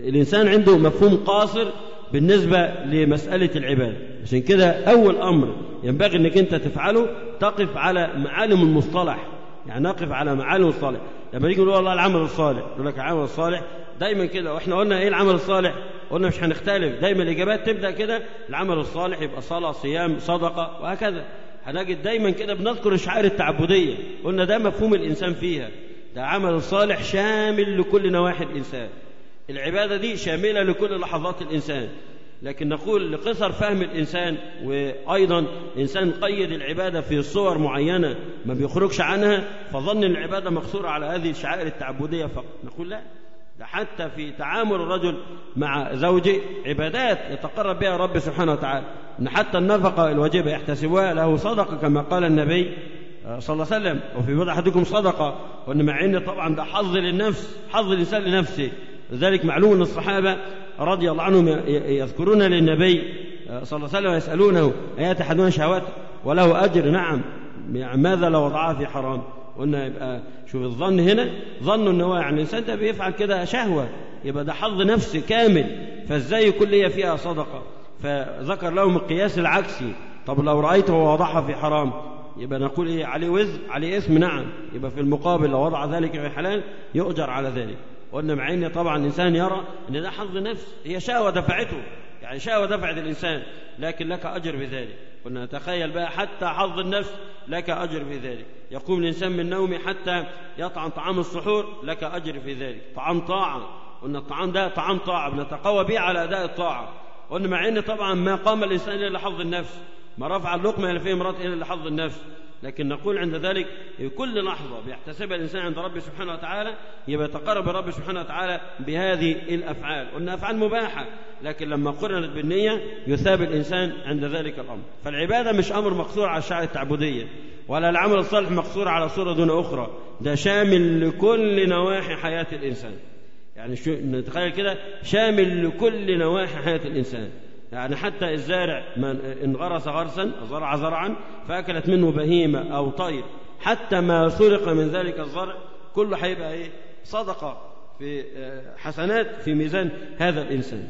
الإنسان عنده مفهوم قاصر بالنسبة لمسألة العبادة. عشان كده أول أمر ينبغي أنك أنت تفعله تقف على معالم المصطلح، يعني نقف على معالم الصالح. لما يجي نقول والله العمل الصالح، يقول لك العمل الصالح دايما كده، واحنا قلنا ايه العمل الصالح؟ قلنا مش هنختلف، دايما الاجابات تبدا كده، العمل الصالح يبقى صلاه، صيام، صدقه، وهكذا. هنجد دايما كده بنذكر الشعائر التعبديه، قلنا ده مفهوم الانسان فيها، ده عمل الصالح شامل لكل نواحي الانسان، العباده دي شامله لكل لحظات الانسان. لكن نقول لقصر فهم الإنسان، وأيضا إنسان قيد العبادة في صور معينة ما بيخرجش عنها، فظن العبادة مقصورة على هذه الشعائر التعبدية فقط. نقول لا، ده حتى في تعامل الرجل مع زوجه عبادات يتقرب بها رب سبحانه وتعالى، إن حتى النفقة الواجبة يحتسبها له صدقة كما قال النبي صلى الله عليه وسلم، وفي بضع أحدكم صدقة. وإن مع إن طبعا ده حظ للنفس، حظ الإنسان لنفسه. لذلك معلوم أن الصحابة رضي الله عنهم يذكرون للنبي صلى الله عليه وسلم ويسألونه أيات أحدنا شهوات وله أجر؟ نعم. ماذا لو وضعها في حرام؟ قلنا يبقى شوف الظن هنا، ظن أنه هو يعني الإنسان ده بيفعل كده شهوة، يبقى ده حظ نفسي كامل، فازاي يكون لي فيها صدقة؟ فذكر لهم القياس العكسي، طب لو رأيته ووضعها في حرام يبقى نقول إيه؟ عليه وزر، عليه اسم. نعم، يبقى في المقابل لو وضع ذلك في حلال يؤجر على ذلك. قلنا مع ان طبعا الانسان يرى ان ده حظ نفس، هي شهوه دفعته، يعني شهوه دفعت الانسان، لكن لك اجر بذلك. قلنا تخيل بقى حتى حظ النفس لك اجر في ذلك. يقوم الانسان من نومه حتى يطعم طعام السحور، لك اجر في ذلك، طعام طاعه. قلنا الطعام ده طعام طاعه بنتقوى به على اداء الطاعه. قلنا مع ان طبعا ما قام الانسان الا لحظ النفس، ما رفع اللقمه الى في امراته الا لحظ النفس، لكن نقول عند ذلك كل لحظة بيحتسبها الإنسان عند رب سبحانه وتعالى يبقى يتقرب رب سبحانه وتعالى بهذه الأفعال. قلنا أفعال مباحة، لكن لما قرنت بالنية يثاب الإنسان عند ذلك الأمر. فالعبادة مش أمر مقصور على الشعائر التعبدية، ولا العمل الصالح مقصور على صورة دون أخرى، ده شامل لكل نواحي حياة الإنسان. يعني شو نتخيل كده، شامل لكل نواحي حياة الإنسان. يعني حتى الزارع من إن غرس غرسا، زرع زرعا فأكلت منه بهيمة أو طير، حتى ما سرق من ذلك الزرع كله هيبقى إيه؟ صدقة في حسنات في ميزان هذا الإنسان.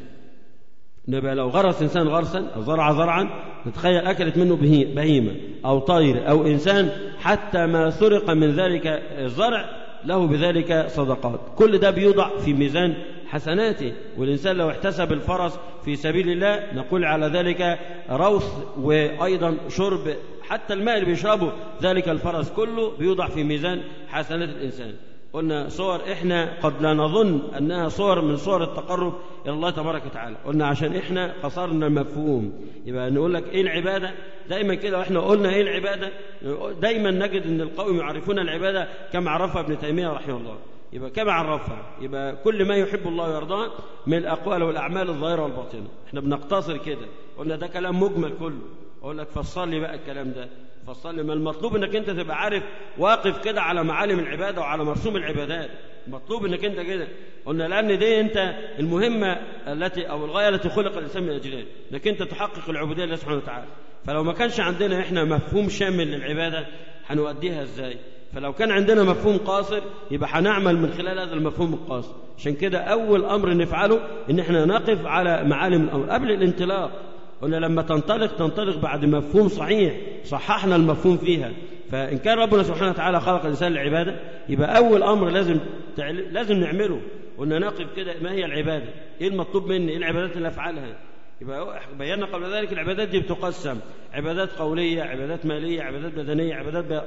نبقى لو غرس إنسان غرسا أو زرع زرعا، نتخيل أكلت منه بهيمة أو طير أو إنسان، حتى ما سرق من ذلك الزرع له بذلك صدقات. كل ده بيوضع في ميزان حسناته. والإنسان لو احتسب الفرس في سبيل الله نقول على ذلك روث، وأيضا شرب حتى الماء اللي بيشربه ذلك الفرس كله بيوضع في ميزان حسنات الإنسان. قلنا صور إحنا قد لا نظن أنها صور من صور التقرب إلى الله تبارك وتعالى، قلنا عشان إحنا قصرنا المفهوم. يبقى نقول لك إيه العبادة؟ دايما كده وإحنا قلنا إيه العبادة، دايما نجد أن القوم يعرفون العبادة كما عرفها ابن تيمية رحمه الله. يبقى كما عرفها، يبقى كل ما يحب الله ويرضاه من الأقوال والأعمال الظاهرة والباطنة. إحنا بنقتصر كده، قلنا ده كلام مجمل كله. أقول لك فصل لي بقى الكلام ده، فصل لي. ما المطلوب انك انت تبقى عارف واقف كده على معالم العباده وعلى مرسوم العبادات، مطلوب انك انت كده. قلنا لان دي انت المهمه التي او الغايه التي خلق الانسان من اجلها، انك انت تحقق العبوديه لله سبحانه وتعالى. فلو ما كانش عندنا احنا مفهوم شامل للعباده هنؤديها ازاي؟ فلو كان عندنا مفهوم قاصر يبقى هنعمل من خلال هذا المفهوم القاصر. عشان كده اول امر نفعله ان احنا نقف على معالم الامر قبل الانطلاق. قلنا لما تنطلق تنطلق بعد مفهوم صحيح صححنا المفهوم فيها. فإن كان ربنا سبحانه وتعالى خلق الإنسان للعبادة يبقى أول أمر لازم لازم نعمله. قلنا نقف كده ما هي العبادة؟ إيه المطلوب مني؟ إيه العبادات اللي أفعلها؟ يبقى بينا قبل ذلك العبادات دي بتقسم عبادات قولية، عبادات مالية، عبادات بدنية، عبادات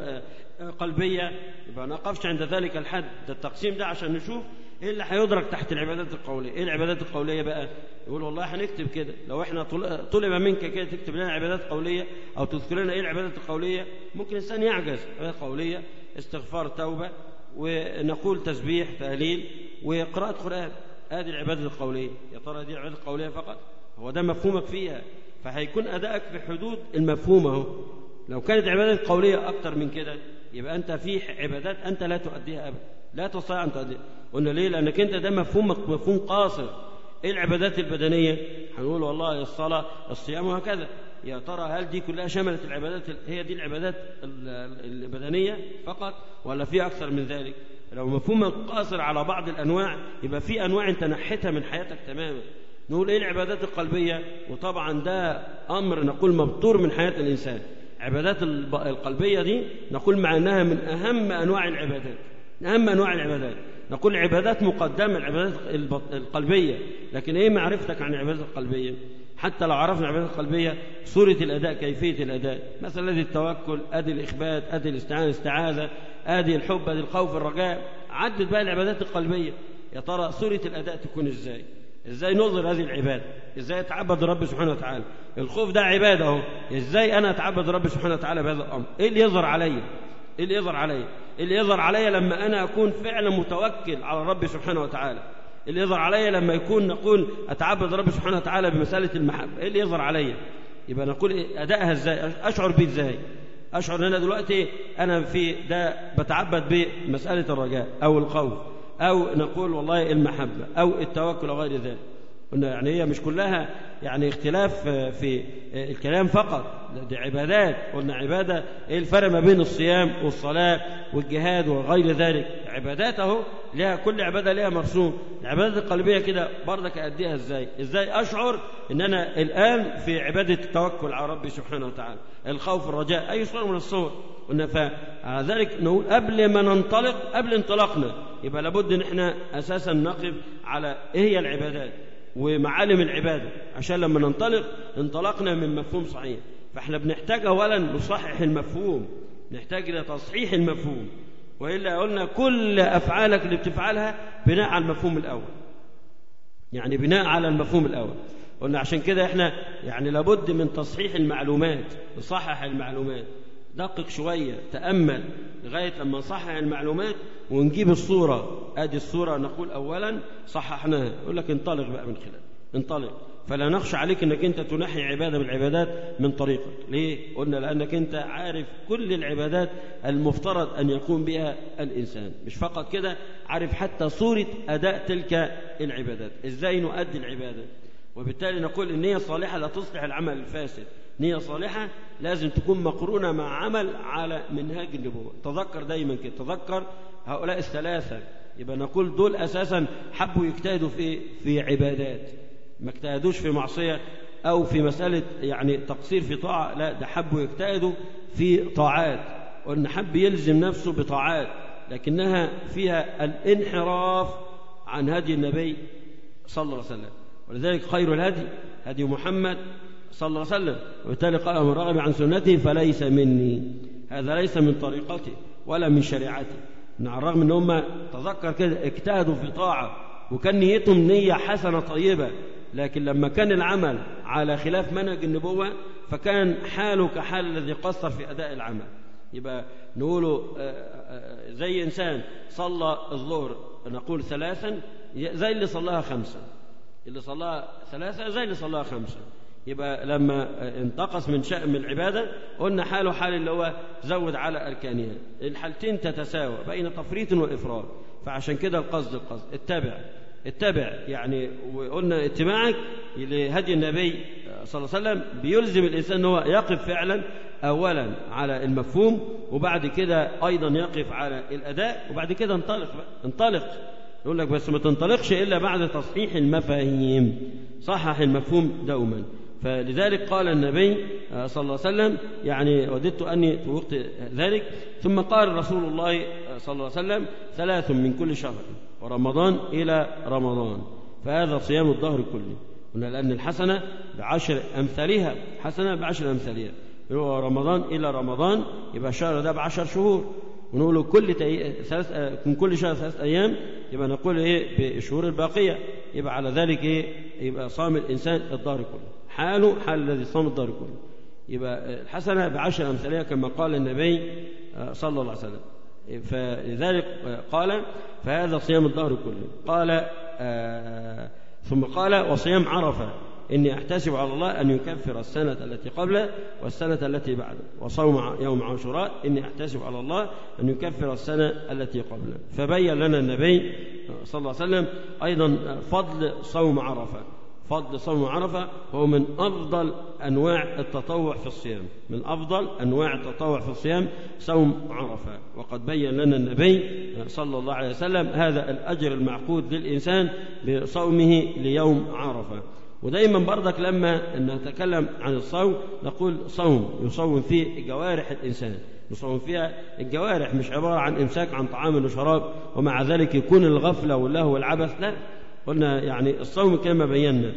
قلبية. يبقى نقفش عند ذلك الحد، ده التقسيم ده عشان نشوف ايه اللي هيدرك تحت العبادات القوليه. ايه العبادات القوليه بقى؟ يقول والله هنكتب كده، لو احنا طلب منك كده تكتب لنا عبادات قوليه او تذكر لنا ايه العبادات القوليه، ممكن الانسان يعجز. عبادات قوليه استغفار، توبه، ونقول تسبيح، تهليل، وقراءه قران. هذه العبادات القوليه. يا ترى دي العبادات القوليه فقط؟ هو ده مفهومك فيها، فهيكون ادائك في حدود المفهوم اهو. لو كانت عبادات قوليه اكتر من كده يبقى انت في عبادات انت لا تؤديها ابدا، لا تستطيع ان تؤديها. قلنا ليه؟ لأنك أنت ده مفهومك مفهوم قاصر. إيه العبادات البدنية؟ هنقول والله الصلاة، الصيام، وهكذا. يا ترى هل دي كلها شملت العبادات؟ هي دي العبادات البدنية فقط ولا في أكثر من ذلك؟ لو مفهومك قاصر على بعض الأنواع يبقى في أنواع أنت نحيتها من حياتك تماما. نقول إيه العبادات القلبية؟ وطبعا ده أمر نقول مبتور من حياة الإنسان. عبادات القلبية دي نقول مع أنها من أهم أنواع العبادات، أهم أنواع العبادات. نقول عبادات مقدمة العبادات القلبية، لكن إيه معرفتك عن العبادات القلبية؟ حتى لو عرفنا العبادات القلبية صورة الأداء، كيفية الأداء، مثلا أدي التوكل، أدي الإخبات، أدي الاستعانة الاستعاذة، أدي الحب، أدي الخوف الرجاء، عدد بقى العبادات القلبية. يا ترى صورة الأداء تكون إزاي؟ إزاي نظهر هذه العبادة؟ إزاي أتعبد رب سبحانه وتعالى؟ الخوف ده عبادة أهو، إزاي أنا أتعبد رب سبحانه وتعالى بهذا الأمر؟ إيه اللي يظهر عليا؟ إيه اللي يظهر عليا؟ اللي يظهر عليا لما أنا أكون فعلا متوكل على رب سبحانه وتعالى. اللي يظهر عليا لما يكون نقول أتعبد رب سبحانه وتعالى بمسألة المحبة. إيه اللي يظهر عليا؟ يبقى نقول إيه أدائها إزاي؟ أشعر بيه إزاي؟ أشعر أن أنا دلوقتي أنا في ده بتعبد بمسألة الرجاء أو الخوف أو نقول والله المحبة أو التوكل أو غير ذلك. قلنا يعني هي مش كلها يعني اختلاف في الكلام فقط، دي عبادات. قلنا عبادة ايه الفرق ما بين الصيام والصلاة والجهاد وغير ذلك؟ عبادات اهو، لها كل عبادة لها مرسوم. العبادات القلبية كده برضك أديها ازاي؟ ازاي أشعر ان انا الآن في عبادة التوكل على ربي سبحانه وتعالى، الخوف الرجاء، أي صورة من الصور. قلنا فعلى ذلك نقول قبل ما ننطلق، قبل انطلاقنا يبقى لابد ان احنا أساسا نقف على ايه هي العبادات ومعالم العبادة، عشان لما ننطلق انطلقنا من مفهوم صحيح. فاحنا بنحتاج أولا نصحح المفهوم، نحتاج إلى تصحيح المفهوم، وإلا قلنا كل أفعالك اللي بتفعلها بناء على المفهوم الأول، يعني بناء على المفهوم الأول. قلنا عشان كده احنا يعني لابد من تصحيح المعلومات، نصحح المعلومات، دقق شوية، تأمل لغاية لما نصحح المعلومات ونجيب الصورة. ادي الصورة نقول أولا صححناها، يقول لك انطلق بقى من خلال انطلق. فلا نخشى عليك انك انت تنحي عبادة من العبادات من طريقك. ليه؟ قلنا لأنك انت عارف كل العبادات المفترض أن يقوم بها الإنسان، مش فقط كده، عارف حتى صورة أداء تلك العبادات، ازاي نؤدي العبادة. وبالتالي نقول النية الصالحة لا تصلح العمل الفاسد. نية صالحة لازم تكون مقرونة مع عمل على منهاج النبوة. تذكر دايما كده، تذكر هؤلاء الثلاثة، يبقى نقول دول أساسا حبوا يجتهدوا في في عبادات، ما اجتهدوش في معصية أو في مسألة يعني تقصير في طاعة، لا ده حبوا يجتهدوا في طاعات. وأن حب يلزم نفسه بطاعات لكنها فيها الانحراف عن هدي النبي صلى الله عليه وسلم. ولذلك خير الهدي هدي محمد صلى الله عليه وسلم، وبالتالي قال من رغب عن سنتي فليس مني، هذا ليس من طريقتي ولا من شريعتي. على الرغم ان هم تذكر كده اجتهدوا في طاعة وكان نيتهم نية حسنة طيبة، لكن لما كان العمل على خلاف منهج النبوة فكان حاله كحال الذي قصر في أداء العمل. يبقى نقوله زي إنسان صلى الظهر نقول ثلاثا زي اللي صلاها خمسة، اللي صلاها ثلاثة زي اللي صلاها خمسة. يبقى لما انتقص من شأن من العبادة قلنا حاله حال اللي هو زود على أركانها. الحالتين تتساوى بين تفريط وإفراط. فعشان كده القصد القصد اتبع اتبع يعني، وقلنا اتباعك لهدي النبي صلى الله عليه وسلم بيلزم الإنسان أنه يقف فعلا أولا على المفهوم، وبعد كده أيضا يقف على الأداء، وبعد كده انطلق بقى. انطلق يقول لك بس ما تنطلقش إلا بعد تصحيح المفاهيم، صحح المفهوم دوما. فلذلك قال النبي صلى الله عليه وسلم يعني وددت أني في وقت ذلك. ثم قال رسول الله صلى الله عليه وسلم ثلاث من كل شهر ورمضان إلى رمضان، فهذا صيام الظهر كله. قلنا لأن الحسنة بعشر أمثالها، حسنة بعشر أمثالها، هو رمضان إلى رمضان يبقى الشهر ده بعشر شهور، ونقول كل تي... ثلاث من كل شهر ثلاث أيام، يبقى نقول إيه بالشهور الباقية. يبقى على ذلك إيه يبقى صام الإنسان الظهر كله، حاله حال الذي صام الظهر كله. يبقى الحسنة بعشر أمثالها كما قال النبي صلى الله عليه وسلم. فلذلك قال فهذا صيام الظهر كله. قال آه ثم قال وصيام عرفة إني أحتسب على الله أن يكفر السنة التي قبله والسنة التي بعده، وصوم يوم عاشوراء إني أحتسب على الله أن يكفر السنة التي قبله. فبين لنا النبي صلى الله عليه وسلم أيضا فضل صوم عرفة، فضل صوم عرفة هو من أفضل أنواع التطوع في الصيام، من أفضل أنواع التطوع في الصيام صوم عرفة. وقد بين لنا النبي صلى الله عليه وسلم هذا الأجر المعقود للإنسان بصومه ليوم عرفة. ودايما برضك لما نتكلم عن الصوم نقول صوم يصوم فيه جوارح الإنسان، يصوم فيها الجوارح، مش عبارة عن إمساك عن طعام وشراب ومع ذلك يكون الغفلة واللهو والعبث، لا. قلنا يعني الصوم كما بينا،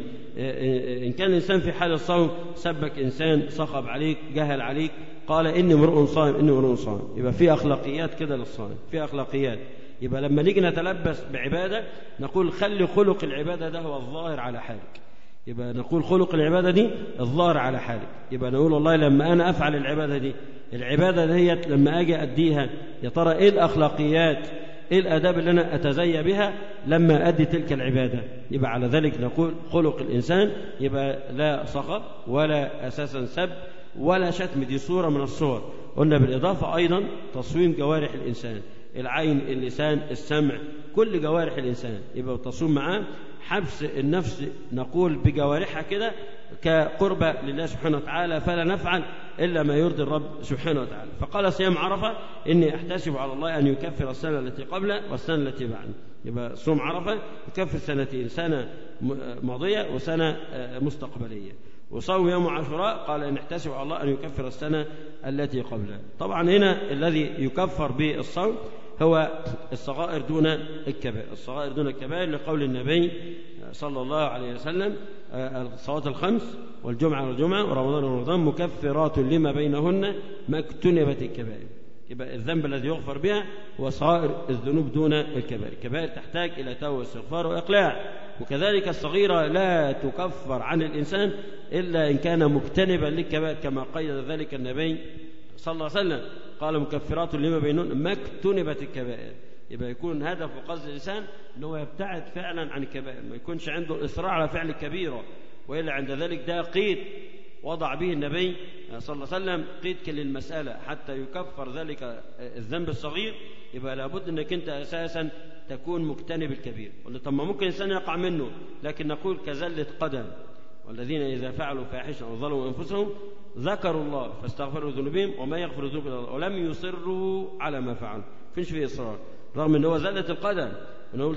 إن كان الإنسان في حال الصوم سبك إنسان، صخب عليك، جهل عليك، قال إني امرؤ صائم، إني امرؤ صائم، يبقى في أخلاقيات كده للصائم، في أخلاقيات. يبقى لما نيجي نتلبس بعبادة نقول خلي خلق العبادة ده هو الظاهر على حالك، يبقى نقول خلق العبادة دي الظاهر على حالك. يبقى نقول والله لما أنا أفعل العبادة دي، العبادة ديت لما أجي أديها يا ترى إيه الأخلاقيات، إيه الآداب اللي أنا أتزي بها لما أدي تلك العبادة. يبقى على ذلك نقول خلق الإنسان يبقى لا صخب ولا أساسا سب ولا شتم، دي صورة من الصور. قلنا بالإضافة أيضا تصويم جوارح الإنسان، العين، اللسان، السمع، كل جوارح الإنسان يبقى التصويم معاه، حبس النفس نقول بجوارحها كده كقربة لله سبحانه وتعالى، فلا نفعل إلا ما يرضي الرب سبحانه وتعالى. فقال صيام عرفة إني أحتسب على الله أن يكفر السنة التي قبله والسنة التي بعده. يبقى صوم عرفة يكفر سنتين، سنة ماضية وسنة مستقبلية. وصوم يوم عاشوراء قال إن احتسب على الله أن يكفر السنة التي قبلها. طبعا هنا الذي يكفر بالصوم هو الصغائر دون الكبائر، الصغائر دون الكبائر لقول النبي صلى الله عليه وسلم الصلوات الخمس والجمعة والجمعة ورمضان ورمضان مكفرات لما بينهن ما اجتنبت الكبائر. يبقى الذنب الذي يغفر بها هو صغائر الذنوب دون الكبائر، الكبائر تحتاج إلى توبة واستغفار وإقلاع. وكذلك الصغيرة لا تكفر عن الإنسان إلا إن كان مجتنبا للكبائر كما قيد ذلك النبي صلى الله عليه وسلم، قال مكفرات لما بينهن ما اجتنبت الكبائر. يبقى يكون هدف وقصد الإنسان أنه يبتعد فعلا عن الكبائر، ما يكونش عنده الإصرار على فعل الكبيرة، وإلا عند ذلك ده قيد وضع به النبي صلى الله عليه وسلم، قيد للمسألة حتى يكفر ذلك الذنب الصغير. يبقى لابد أنك أنت أساسا تكون مجتنب الكبير. طب ما ممكن الإنسان يقع منه، لكن نقول كزلة قدم، والذين إذا فعلوا فاحشة أو ظلموا أنفسهم ذكروا الله فاستغفروا ذنوبهم وما يغفر الذنوب إلا الله ولم يصروا على ما فعلوا، فيش فيه إصرار، رغم أنه زلة القدم. نقول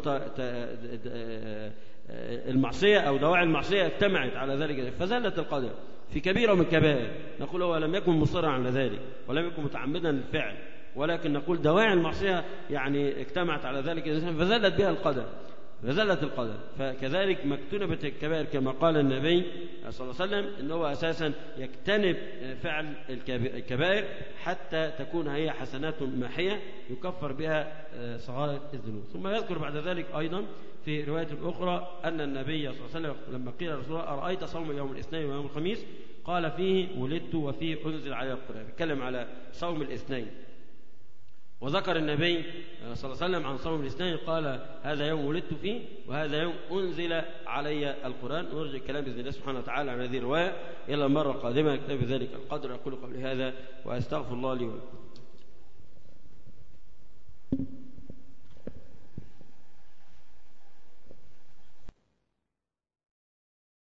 المعصية أو دواعي المعصية اجتمعت على ذلك فزلت القدم في كبيرة من كبائر، نقول هو لم يكن مصرا على ذلك ولم يكن متعمدا للفعل، ولكن نقول دواعي المعصية يعني اجتمعت على ذلك الإنسان فزلت بها القدم، فزلت القدم. فكذلك ما اجتنبت الكبائر كما قال النبي صلى الله عليه وسلم إنه هو أساسا يجتنب فعل الكبائر حتى تكون هي حسنات ماحية يكفر بها صغائر الذنوب. ثم يذكر بعد ذلك أيضا في رواية أخرى أن النبي صلى الله عليه وسلم لما قيل لرسول الله أرأيت صوم يوم الاثنين ويوم الخميس قال فيه ولدت وفيه أنزل علي القرآن، يتكلم على صوم الاثنين. وذكر النبي صلى الله عليه وسلم عن صوم الاثنين قال هذا يوم ولدت فيه وهذا يوم أنزل علي القرآن. ونرجع الكلام بإذن الله سبحانه وتعالى عن هذه الرواية إلى المرة القادمة. أكتفي بذلك القدر، أقول قولي هذا وأستغفر الله لي ولكم.